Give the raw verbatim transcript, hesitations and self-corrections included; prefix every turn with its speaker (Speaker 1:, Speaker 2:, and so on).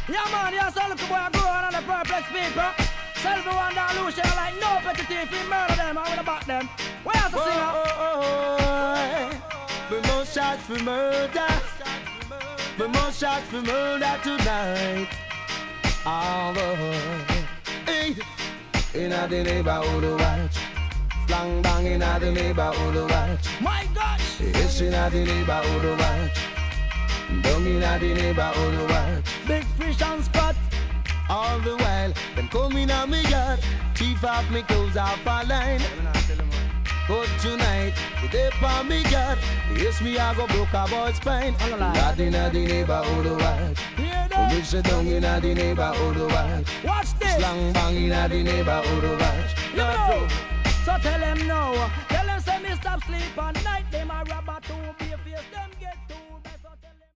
Speaker 1: Yeah man, yeah, so look boy, I grow on the perplex people. Sell me one down Lucia like no petty thief, we murder them, I will about them. Where are the singer?
Speaker 2: Oh, oh, oh, we must shots for murder. We must shots for murder tonight. All the hey, in a the neighborhood watch. Slang bang in a the neighborhood watch.
Speaker 1: My gosh!
Speaker 2: Yes, in a the neighborhood watch. Down in a the neighborhood watch.
Speaker 1: Big fish and spot.
Speaker 2: All the while, them coming on me yard. Chief off me clothes off a line. But tonight, the day for me yard. Yes, me I go broke a boy's spine. Lad in a the neighborhood watch. Oh, me say down in a the neighborhood watch.
Speaker 1: Watch this.
Speaker 2: Slang bang in a the neighborhood watch.
Speaker 1: You know. So tell them no. Tell them say me stop sleep at night. Them a robber to be a face. Them get to